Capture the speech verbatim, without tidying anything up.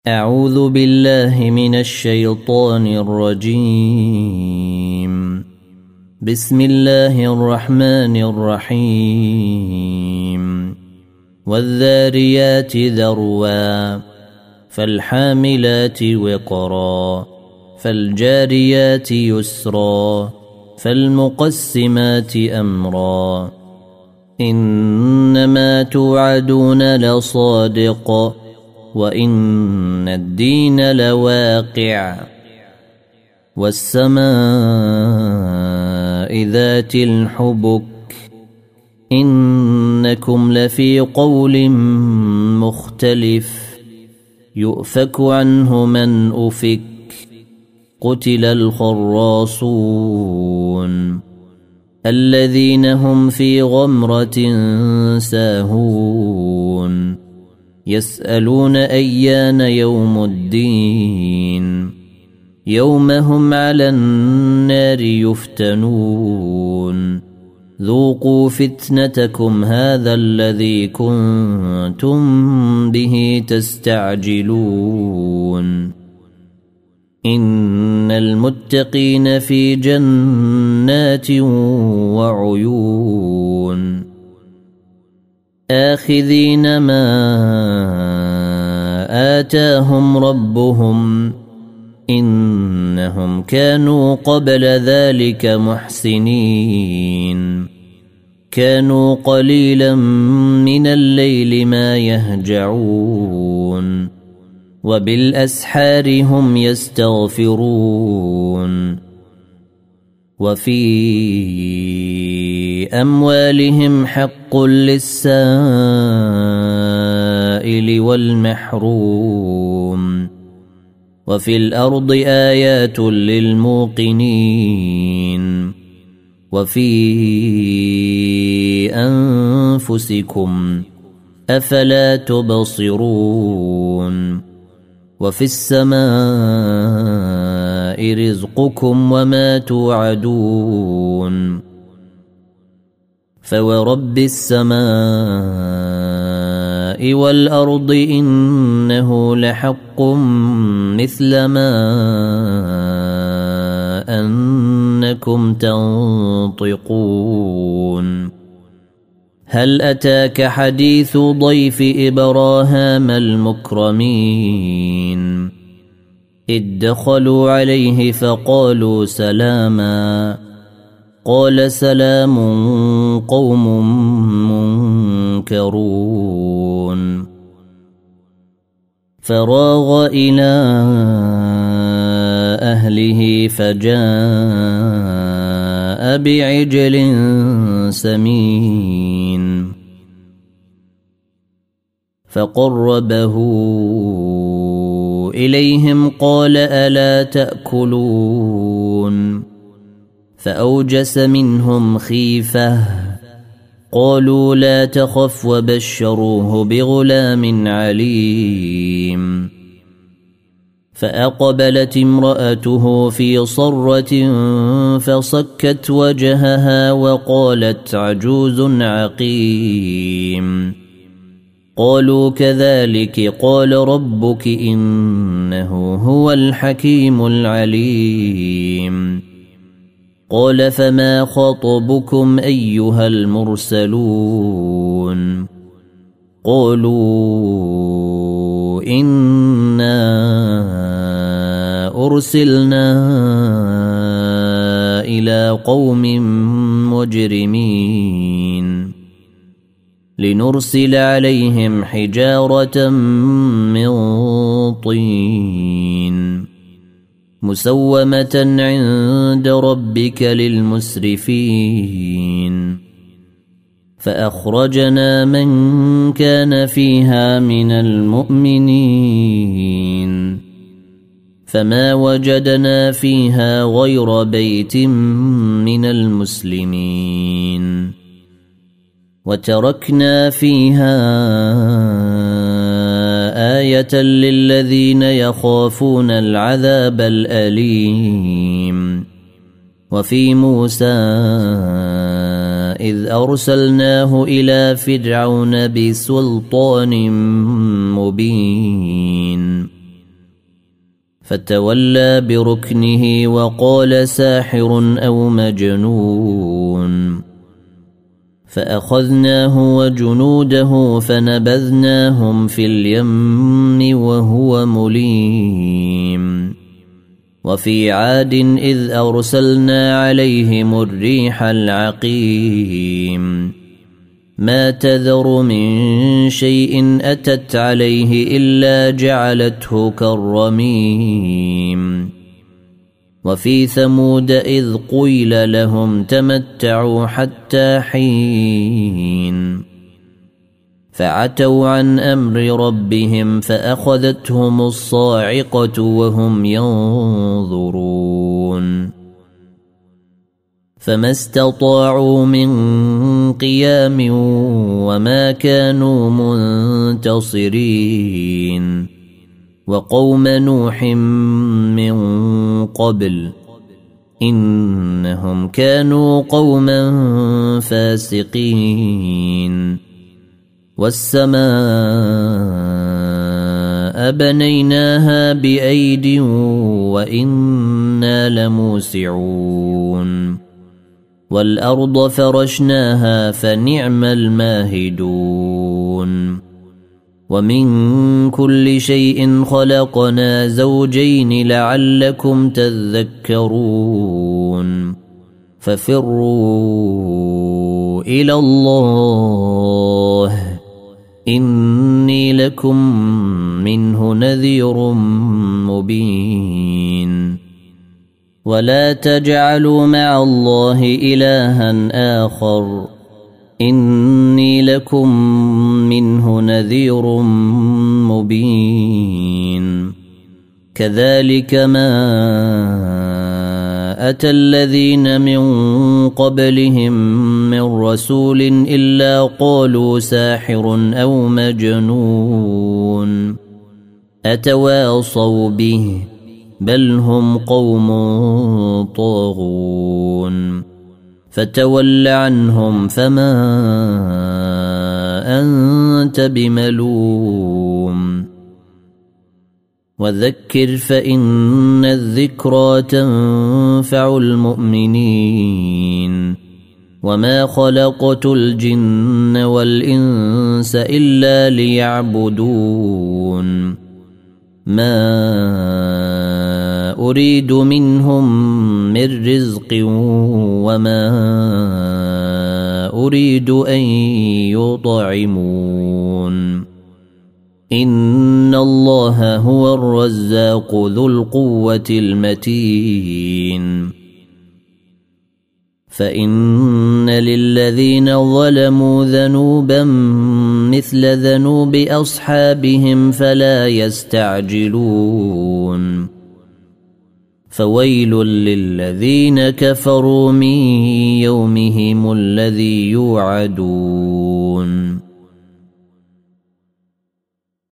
أعوذ بالله من الشيطان الرجيم. بسم الله الرحمن الرحيم. والذاريات ذروا فالحاملات وقرا فالجاريات يسرا فالمقسمات أمرا إنما توعدون لصادق وإن الدين لواقع والسماء ذات الحبك إنكم لفي قول مختلف يؤفك عنه من أفك قتل الخراصون الذين هم في غمرة ساهون يسألون أيان يوم الدين يوم هم على النار يفتنون ذوقوا فتنتكم هذا الذي كنتم به تستعجلون إن المتقين في جنات وعيون آخذين ما آتاهم ربهم إنهم كانوا قبل ذلك محسنين كانوا قليلا من الليل ما يهجعون وبالأسحار هم يستغفرون وفي أموالهم حق للسائل والمحروم وفي الأرض آيات للموقنين وفي أنفسكم أفلا تبصرون وفي السماء رزقكم وما توعدون فورب السماء والأرض إنه لحق مثل ما أنكم تنطقون هل أتاك حديث ضيف إبراهام المكرمين إذ دخلوا عليه فقالوا سلاما قال سلام قوم منكرون فراغ إلى أهله فجاء بعجل سمين فقربه إليهم قال ألا تأكلون فأوجس منهم خيفة قالوا لا تخف وبشروه بغلام عليم فأقبلت امرأته في صرة فصكت وجهها وقالت عجوز عقيم قالوا كذلك قال ربك إنه هو الحكيم العليم قال فما خطبكم أيها المرسلون قالوا إنا أرسلنا إلى قوم مجرمين لنرسل عليهم حجارة من طين مسومة عند ربك للمسرفين فأخرجنا من كان فيها من المؤمنين فما وجدنا فيها غير بيت من المسلمين وتركنا فيها آية للذين يخافون العذاب الأليم وفي موسى إذ أرسلناه إلى فرعون بسلطان مبين فتولى بركنه وقال ساحر أو مجنون فأخذناه وجنوده فنبذناهم في اليم وهو مليم وفي عاد إذ أرسلنا عليهم الريح العقيم ما تذر من شيء أتت عليه إلا جعلته كالرميم وفي ثمود إذ قيل لهم تمتعوا حتى حين فعتوا عن أمر ربهم فأخذتهم الصاعقة وهم ينظرون فما استطاعوا من قيام وما كانوا منتصرين وقوم نوح من قبل إنهم كانوا قوما فاسقين والسماء بنيناها بأيد وإنا لموسعون والأرض فرشناها فنعم الماهدون ومن كل شيء خلقنا زوجين لعلكم تذكرون ففروا إلى الله إني لكم منه نذير مبين ولا تجعلوا مع الله إلها آخر إني لكم منه نذير مبين كذلك ما أتى الذين من قبلهم من رسول إلا قالوا ساحر أو مجنون أتواصوا به بل هم قوم طاغون فتول عنهم فما أنت بملوم وذكر فإن الذكرى تنفع المؤمنين وما خلقت الجن والإنس إلا ليعبدون ما أريد منهم من رزق وما أريد أن يطعمون إن الله هو الرزاق ذو القوة المتين فإن للذين ظلموا ذنوبا مثل ذنوب أصحابهم فلا يستعجلون فويل للذين كفروا من يومهم الذي يوعدون